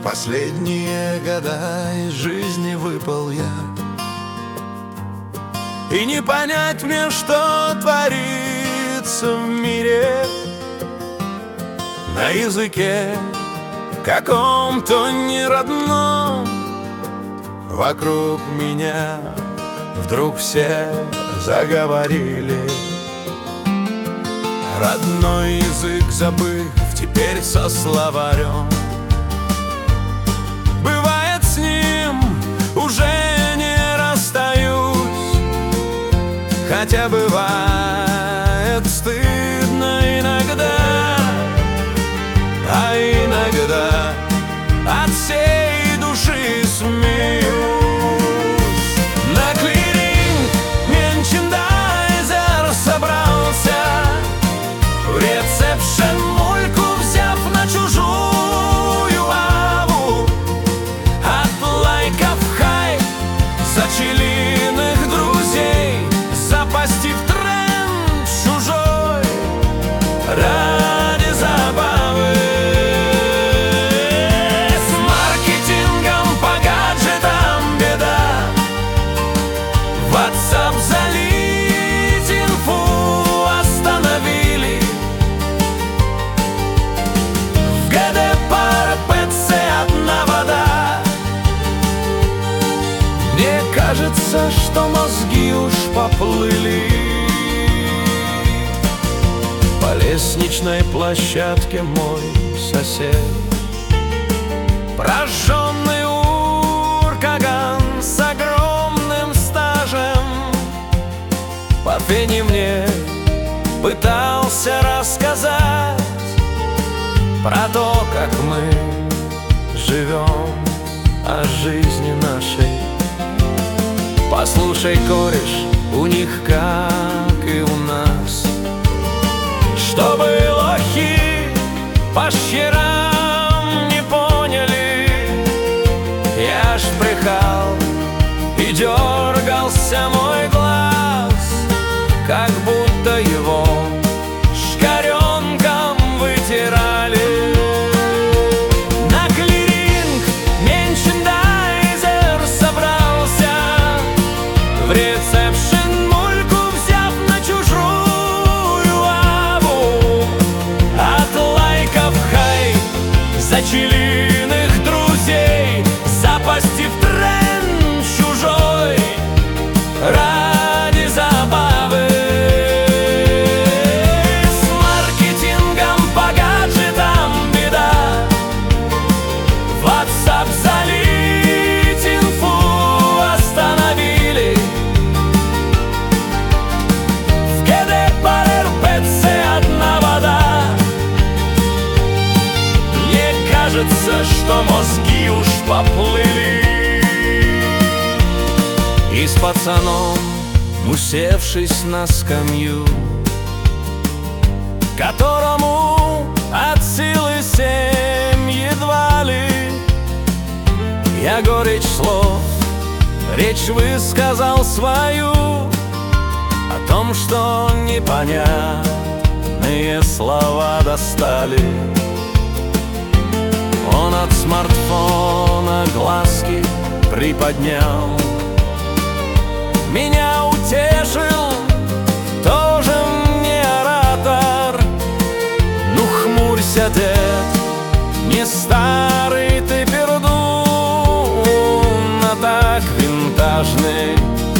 последние года из жизни выпал я, и не понять мне, что творится в мире. На языке каком-то неродном вокруг меня вдруг все заговорили. Родной язык забыв теперь со словарем, бывает, с ним уже не расстаюсь. Хотя бывает стыдно иногда, а иногда от всей души смеюсь. На клиринг мерчендайзер собрался, в ресепшн мульку взяв на чужую аву. От лайков хайп, зачелиных друзей, запасти в тренд чужой ради забавы. С маркетингом по гаджетам беда, WhatsApp залить инфу остановили. В ГДПР ПЦ одна вода. Мне кажется, что мозги уж поплыли. По лестничной площадке мой сосед, прожженный уркаган с огромным стажем, по пене мне пытался рассказать про то, как мы живем, о жизни нашей. Послушай, кореш, у них как и у нас, чтобы лохи по щерам не поняли. Я ж прихал и дергался мой глаз, как будто его шкаренком вытирали. На клиринг мерчендайзер собрался, в ресепшн мульку взяв на чужую аву. От лайков хайп, зачелиных друзей, запасти в тренд чужой ради забавы. С маркетингом по гаджетам беда, WhatsApp залить инфу остановили. В ГДПР ПЦ одна вода. Мне кажется, что мозги уж поплыли. И с пацаном, усевшись на скамью, которому от силы 7 едва ли, я горечь слов, речь высказал свою о том, что непонятные слова достали. Он от смартфона глазки приподнял, меня утешил, тоже мне оратор. Ну хмурься, дед, не старый ты пердун, а так винтажный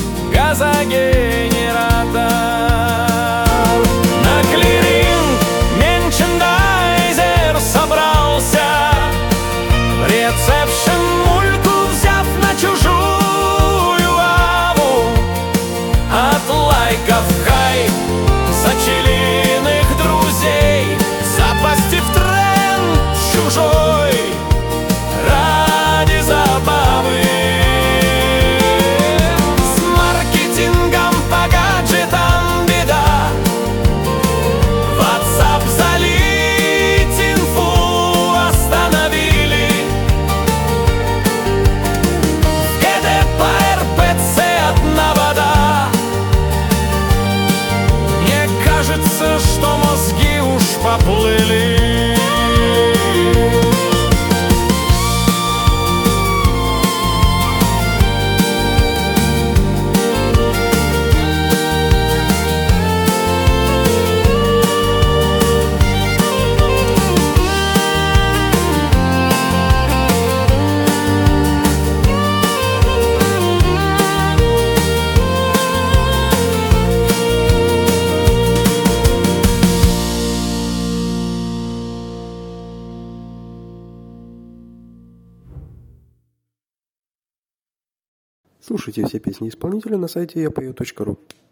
газогенератор. На клиринг мерчендайзер собрался, в ресепшн мульку взяв на чужую аву. От Слушайте все песни исполнителя на сайте yapою.ru.